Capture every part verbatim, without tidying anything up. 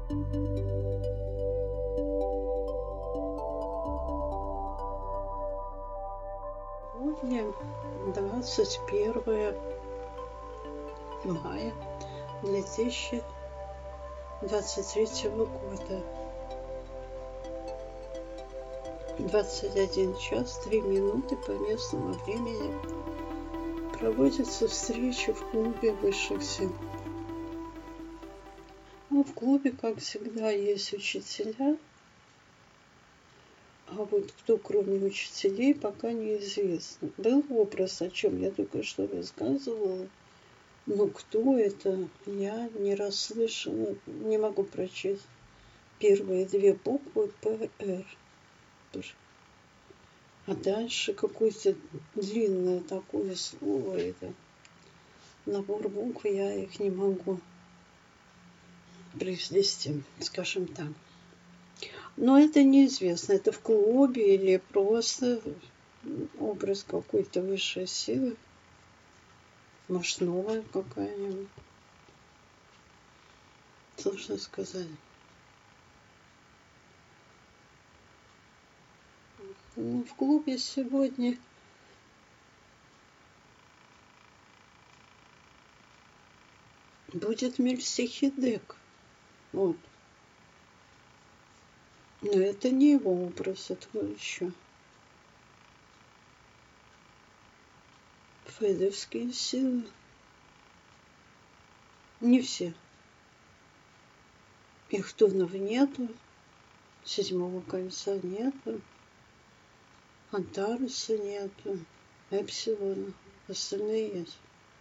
Сегодня двадцать первое мая две тысячи двадцать третьего года. двадцать один час три минуты по местному времени проводится встреча в клубе высших сил. Ну, в клубе, как всегда, есть учителя, а вот кто кроме учителей, пока неизвестно. Был образ, о чем я только что рассказывала, но кто это, я не расслышала, не могу прочесть первые две буквы П Р. А дальше какое-то длинное такое слово, это набор букв, я их не могу произнести, скажем так. Но это неизвестно, это в клубе или просто образ какой-то высшей силы, может, новая какая-нибудь. Сложно сказать. Ну, в клубе сегодня будет Мельхиседек. Вот. Но это не его образ, это еще. Федовские силы. Не все. Ихтунов нету, седьмого кольца нету, Антаруса нету, Эпсилона, остальные есть.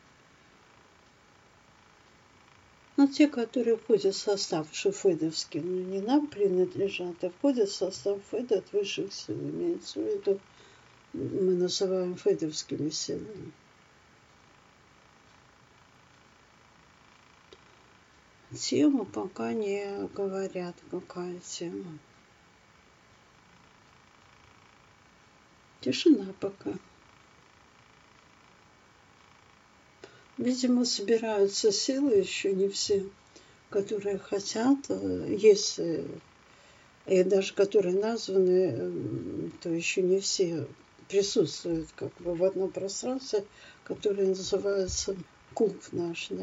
Но те, которые входят в состав шефедовский, ну, не нам принадлежат, а входят в состав Феда от высших сил, имеется в виду, мы называем федовскими силами. Тему пока не говорят, какая тема. Тишина пока. Видимо, собираются силы, еще не все, которые хотят, если и даже которые названы, то еще не все присутствуют как бы в одном пространстве, которое называется клуб наш, да.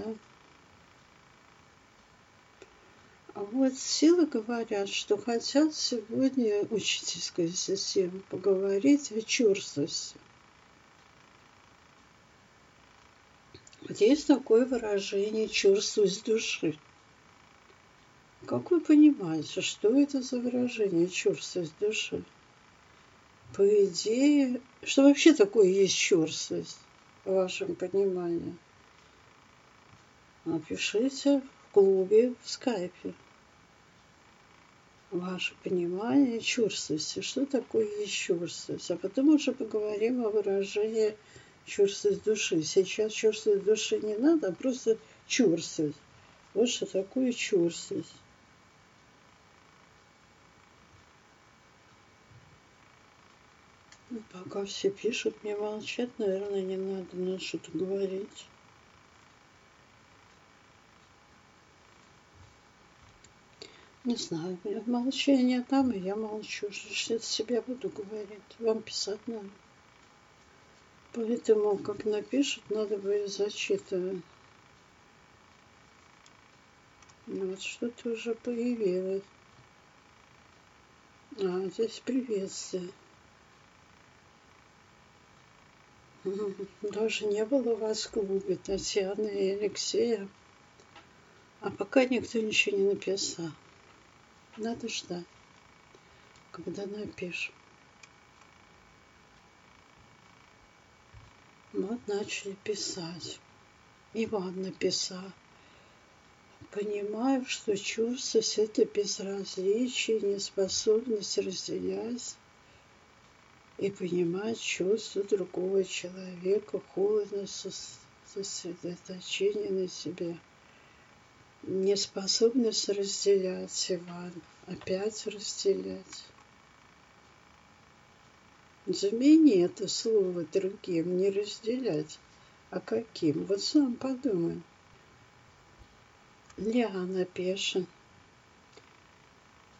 А вот силы говорят, что хотят сегодня учительская система поговорить о черствости. Вот есть такое выражение «черствость души». Как вы понимаете, что это за выражение «черствость души»? По идее, что вообще такое есть черствость, в вашем понимании? Напишите в клубе, в скайпе. Ваше понимание черствости, что такое есть черствость. А потом уже поговорим о выражении черствость души. Сейчас черствость души не надо, а просто черствость. Вот что такое черствость. Ну, пока все пишут, мне молчать, наверное, не надо, надо что-то говорить. Не знаю, у меня молчание там, и я молчу. Что-то себя буду говорить. Вам писать надо. Поэтому, как напишут, надо будет зачитывать. Ну, вот что-то уже появилось. А, здесь приветствие. Даже не было у вас в клубе Татьяны и Алексея. А пока никто ничего не написал. Надо ждать, когда напишем. Вот начали писать. Иван написал. Понимаю, что чувствовать это безразличие, неспособность разделять и понимать чувства другого человека, холодность, сосредоточение на себе. Неспособность разделять, Иван. Опять разделять. Замени это слово другим, не разделять. А каким? Вот сам подумай. Лиана пишет.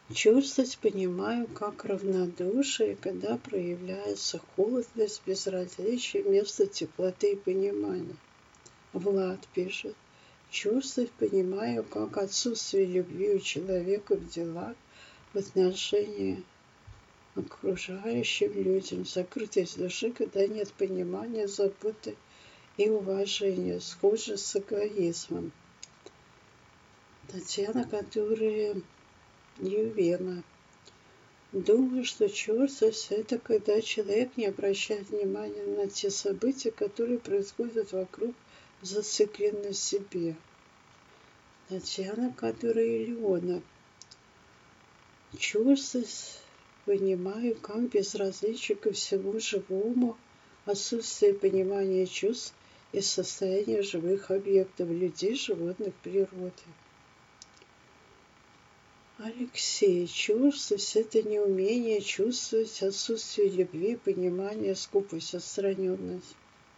Чувствовать понимаю как равнодушие, когда проявляется холодность, безразличие вместо теплоты и понимания. Влад пишет. Чувствовать понимаю как отсутствие любви у человека в делах, в отношении окружающим людям, закрытость души, когда нет понимания, заботы и уважения, схоже с эгоизмом. Татьяна, которая Ювена. Думаю, что чувствовать — это когда человек не обращает внимания на те события, которые происходят вокруг, зациклен на себе. Татьяна, которая Илеона. Чувствовать понимаю как безразличие ко всему живому, отсутствие понимания чувств и состояния живых объектов, людей, животных, природы. Алексей. Чувствовать — это неумение чувствовать, отсутствие любви, понимания, скупость, отстраненность.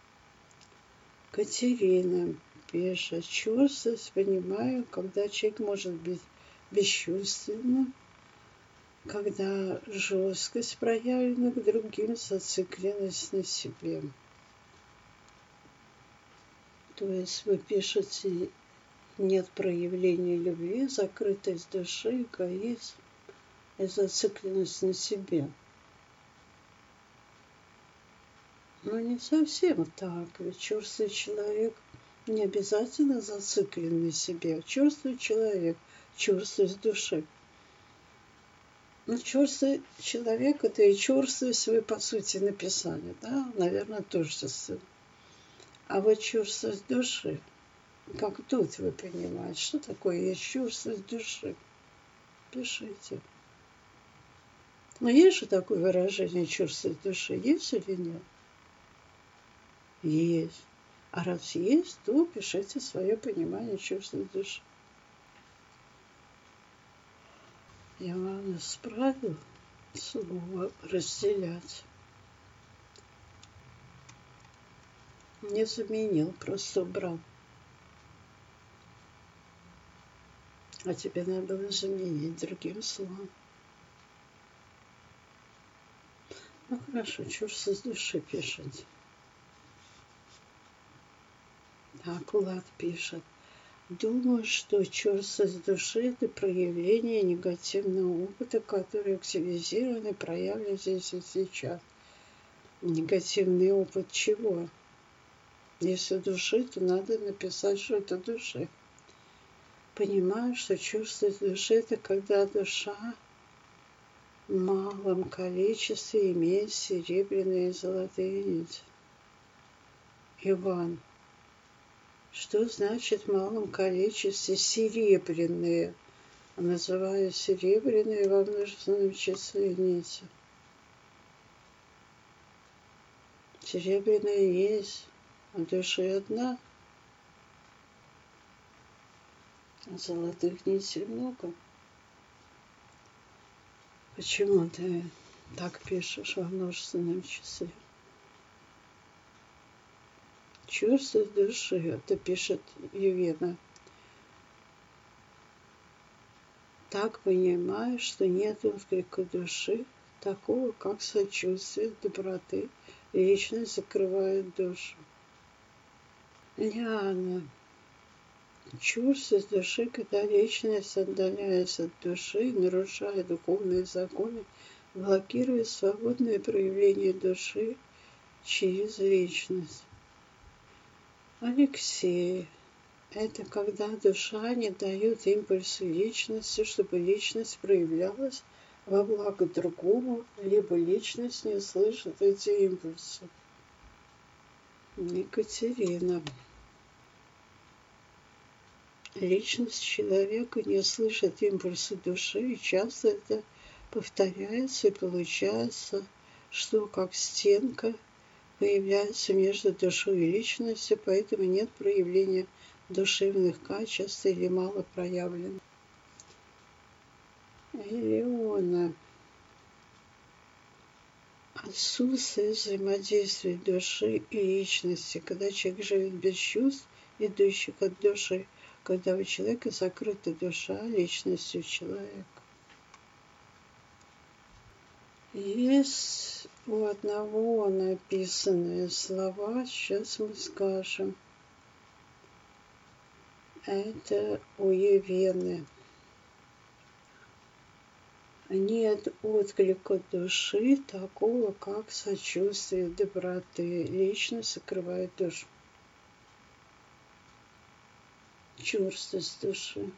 Катерина пишет. Чувствовать понимаю, когда человек может быть бесчувственным, когда жесткость проявлена к другим, зацикленность на себе. То есть вы пишете: нет проявления любви, закрытость души, эгоизм и зацикленность на себе. Но не совсем так. Ведь чувствует человек не обязательно зациклен на себе. Чувствует человек, чувствует души. Но чувствует человек — это и чувствует, вы по сути написали, да? Наверное, тоже самое. А вот чувствует души, как тут вы понимаете, что такое есть чувство души? Пишите. Но есть же такое выражение чувство души, есть или нет? Есть. А раз есть, то пишите свое понимание чувства души. Я вам исправил слово разделять. Не заменил, просто убрал. А тебе надо было заменить другим словом. Ну хорошо, чувство с души пишите. Так, Влад пишет. Думаю, что чувство с души — это проявление негативного опыта, который активизирован и проявлен здесь и сейчас. Негативный опыт чего? Если души, то надо написать, что это души. Понимаю, что чувство души — это когда душа в малом количестве имеет серебряные и золотые нити. Иван. Что значит в малом количестве серебряные? Называю серебряные во множественном числе нити. Серебряная есть, а души одна. А золотых нитей много. Почему ты так пишешь во множественном числе? Чувство души, это пишет Елена. Так понимаю, что нет отклика души, такого как сочувствие, доброты. Личность закрывает душу. Лиана. Чувство души, когда личность отдаляется от души, нарушая духовные законы, блокирует свободное проявление души через личность. Алексей. Это когда душа не дает импульсу личности, чтобы личность проявлялась во благо другому, либо личность не слышит эти импульсы. Екатерина. Личность человека не слышит импульсы души, и часто это повторяется, и получается, что как стенка появляется между душой и личностью, поэтому нет проявления душевных качеств или мало проявлено. Элеона. Отсутствие взаимодействия души и личности, когда человек живет без чувств, идущих от души, когда у человека закрыта душа личностью человека. Есть у одного написанные слова, сейчас мы скажем. Это у Елены. Нет отклика души такого, как сочувствие доброты. Личность сокрывает душу. Чувственность души.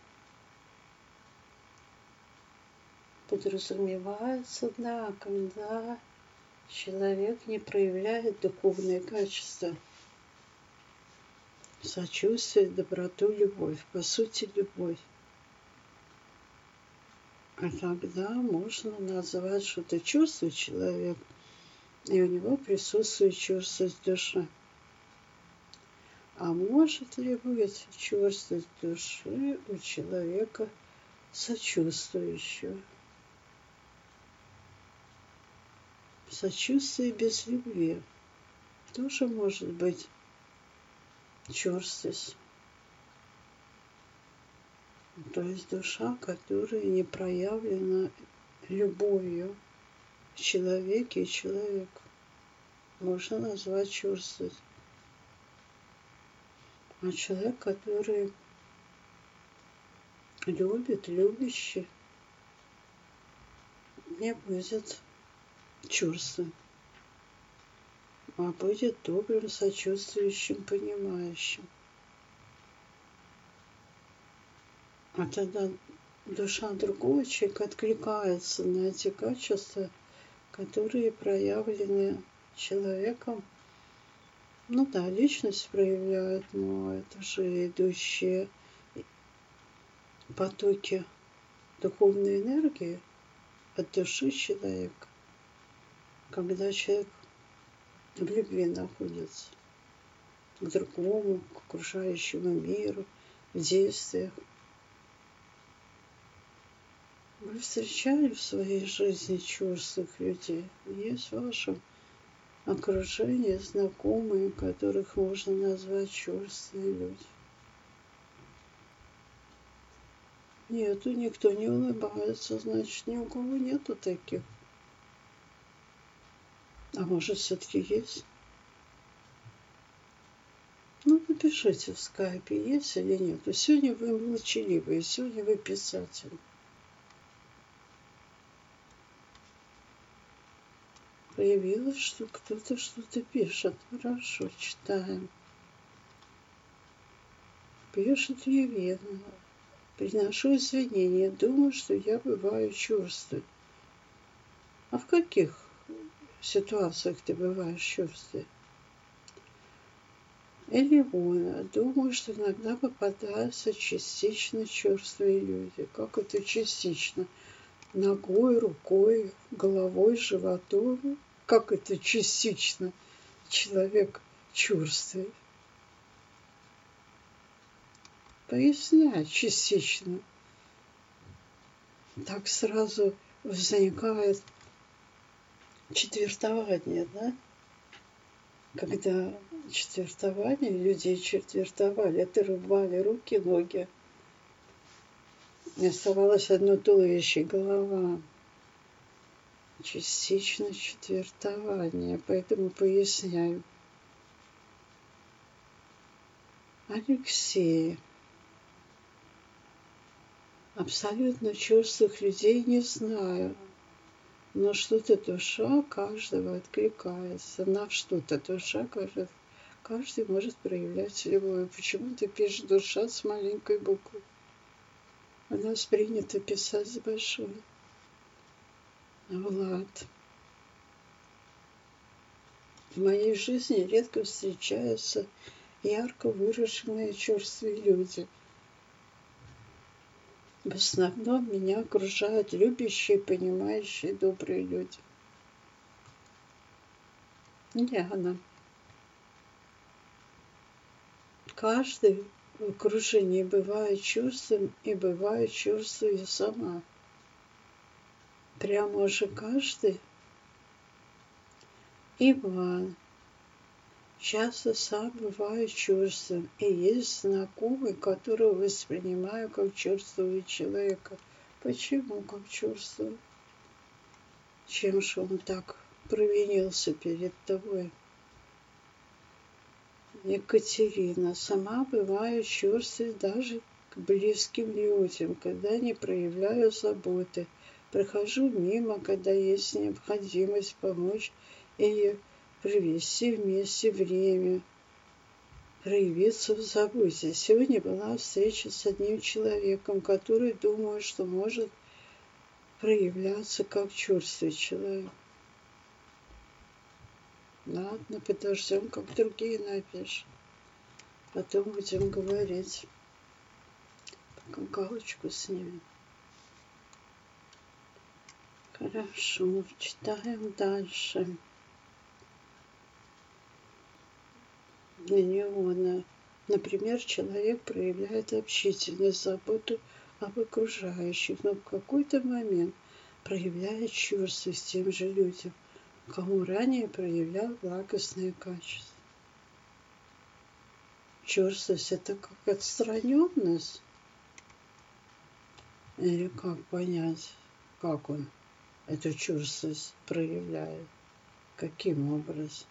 Подразумевается, да, когда человек не проявляет духовные качества. Сочувствие, доброту, любовь. По сути, любовь. А тогда можно назвать, что это чувствует человек, и у него присутствует чувственность души. А может ли быть чувственность души у человека сочувствующего? Сочувствие без любви тоже может быть чувственность. То есть душа, которая не проявлена любовью в человеке и человеку, можно назвать чувственность. А человек, который любит, любящий, не будет чувством, а будет добрым, сочувствующим, понимающим. А тогда душа другого человека откликается на эти качества, которые проявлены человеком. Ну да, личность проявляет, но это же идущие потоки духовной энергии от души человека, когда человек в любви находится к другому, к окружающему миру, в действиях. Вы встречали в своей жизни чувственных людей? Есть в вашем окружении знакомые, которых можно назвать чувственные люди? Нету, никто не улыбается, значит, ни у кого нету таких. А может, все-таки есть? Ну, напишите в скайпе, есть или нет. Сегодня вы молчаливые, сегодня вы писатель. Появилось, что кто-то что-то пишет. Хорошо, читаем. Пишет Елена. Приношу извинения. Думаю, что я бываю чувствую. А в каких ситуациях ты бываешь чувствую? Элеона. Думаю, что иногда попадаются частично чувствые люди. Как это частично? Ногой, рукой, головой, животом. Как это частично человек чувствует? Поясняй частично. Так сразу возникает четвертование, да? Когда четвертование, людей четвертовали, отрубали руки, ноги. И оставалось одно туловище и голова. Частично четвертование, поэтому поясняю. Алексей. Абсолютно чувственных людей не знаю. Но что-то душа каждого откликается. На что-то душа каждый, каждый может проявлять любовь. Почему ты пишешь душа с маленькой буквы? У нас принято писать с большой. Влад. В моей жизни редко встречаются ярко выраженные чувственные люди. В основном меня окружают любящие, понимающие, добрые люди. Диана. Каждый в окружении бывает чувством и бывает чувствую сама. Прямо уже каждый. Иван. Часто сам бываю чувством, и есть знакомый, которого воспринимаю как чувствую человека. Почему как чувствую? чем же он так провинился перед тобой. Екатерина. Сама бываю черствой даже к близким людям, когда не проявляю заботы. Прохожу мимо, когда есть необходимость помочь или провести вместе время, проявиться в заботе. Сегодня была встреча с одним человеком, который думает, что может проявляться как черствый человек. Ладно, подождем, как другие напишут. Потом будем говорить. Пока галочку снимем. Хорошо, читаем дальше. Миллиона. Например, человек проявляет общительность, заботу об окружающих, но в какой-то момент проявляет чувственность тем же людям, кому ранее проявлял благостные качества. Чувственность — это как отстраненность? Или как понять, как он эту чувственность проявляет? Каким образом?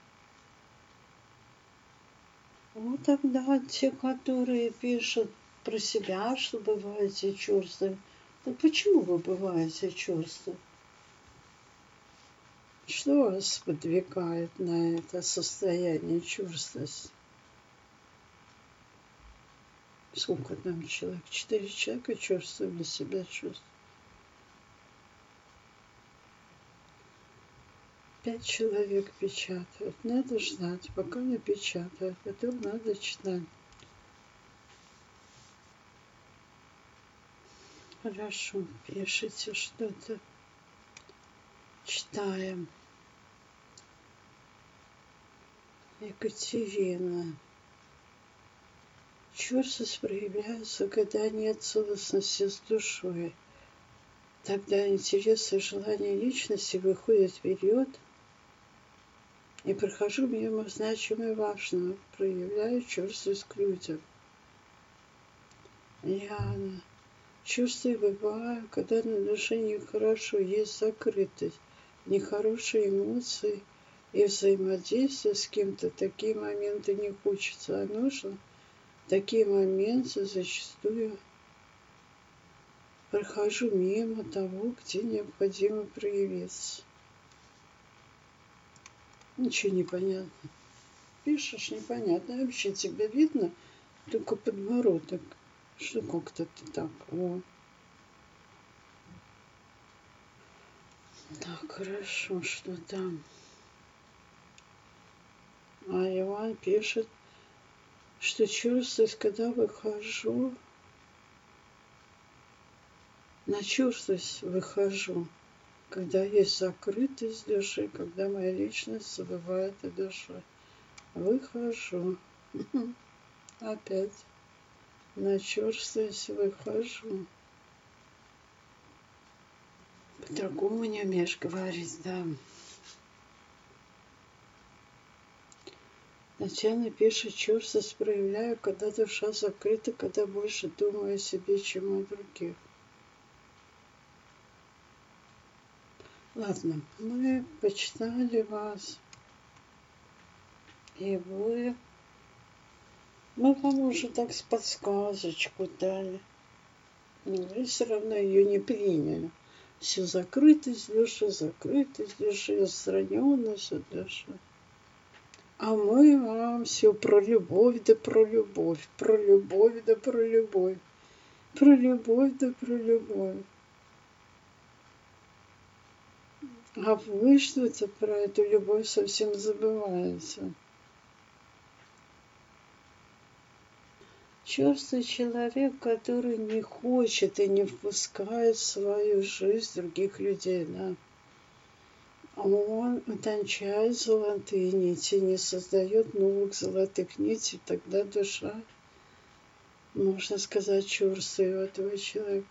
Ну, тогда те, которые пишут про себя, что бываете чувством, то почему вы бываете чувством? Что вас подвигает на это состояние чувственности? Сколько там человек? Четыре человека чувствовали себя чувством. Пять человек печатают. Надо ждать, пока напечатают. Потом надо читать. Хорошо, пишите что-то. Читаем. Екатерина. Чувственность проявляется, когда нет целостности с душой. Тогда интересы и желания личности выходят вперед, и прохожу мимо значимого и важного, проявляю чувственность к людям. Яна. Чувства бываю, когда на душе нехорошо, есть закрытость, нехорошие эмоции и взаимодействие с кем-то. Такие моменты не хочется, а нужно. Такие моменты зачастую прохожу мимо того, где необходимо проявиться. Ничего не понятно. Пишешь, непонятно. Вообще тебя видно, только подбородок. Что как-то ты так. О. Так, хорошо, что там? А Иван пишет, что чувствуюсь, когда выхожу, на чувствуюсь выхожу, когда есть закрытость души, когда моя личность забывает о душе. Выхожу. Опять. На чувствуюсь выхожу. По-другому не умеешь говорить, да. Татьяна пишет, чувствуюсь проявляю, когда душа закрыта, когда больше думаю о себе, чем о других. Ладно, мы почитали вас. И вы... Мы вам уже так с подсказочку дали. Но вы все равно ее не приняли. Все закрытость души, закрытость души, отстраненность от души. А мы вам все про любовь да про любовь, про любовь да про любовь, про любовь да про любовь. А вы что-то про эту любовь совсем забываете. Черствый человек, который не хочет и не впускает в свою жизнь других людей, да. Он утончает золотые нити, не создает новых золотых нитей, тогда душа, можно сказать, черствая у этого человека.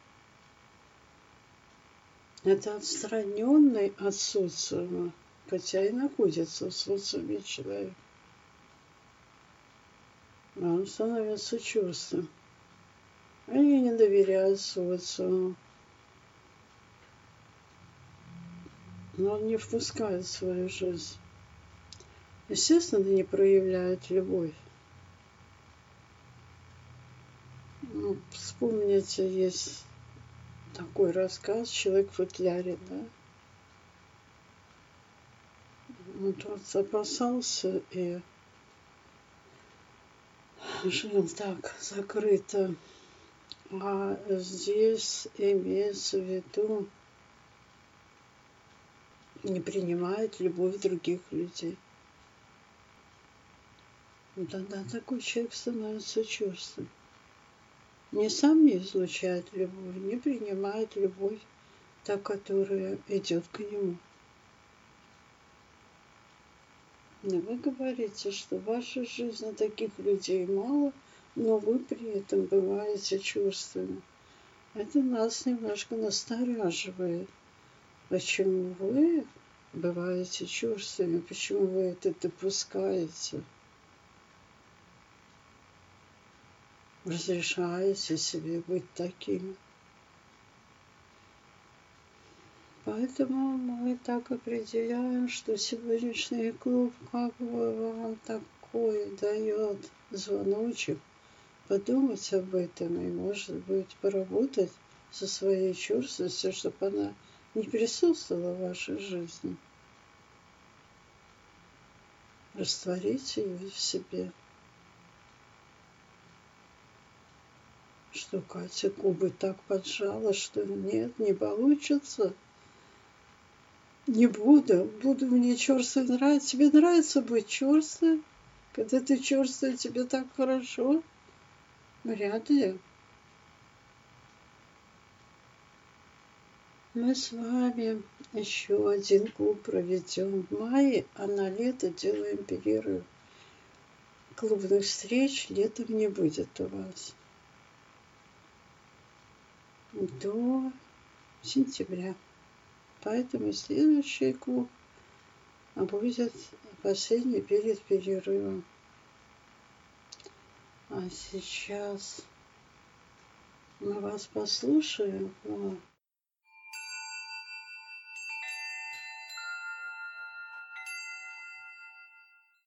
Это отстраненный от социума, хотя и находится в социуме человек. А он становится чувством. Они не доверяют социуму. но он не впускает в свою жизнь. Естественно, не проявляет любовь. Ну, вспомните, есть такой рассказ «Человек в футляре», да? Он тот запасался и жил так закрыто. А здесь имеется в виду не принимает любовь других людей. Тогда такой человек становится чувством. Не сам не излучает любовь, не принимает любовь, та, которая идет к нему. Но вы говорите, что в вашей жизни таких людей мало, но вы при этом бываете чувственны. Это нас немножко настораживает. Почему вы бываете чувственны? Почему вы это допускаете? Разрешаете себе быть таким. Поэтому мы так определяем, что сегодняшний клуб как бы вам такой дает звоночек, подумать об этом и, может быть, поработать со своей чувственностью, чтобы она не присутствовала в вашей жизни. Растворите ее в себе. Что Катя губы так поджала, что нет, не получится. Не буду. Буду мне черствый нравится. Тебе нравится быть черствой? Когда ты черствый, тебе так хорошо? Вряд ли. Мы с вами еще один клуб проведем в мае, а на лето делаем перерыв. Клубных встреч летом не будет у вас. До сентября. Поэтому следующий клуб будет последний перед перерывом. А сейчас мы вас послушаем.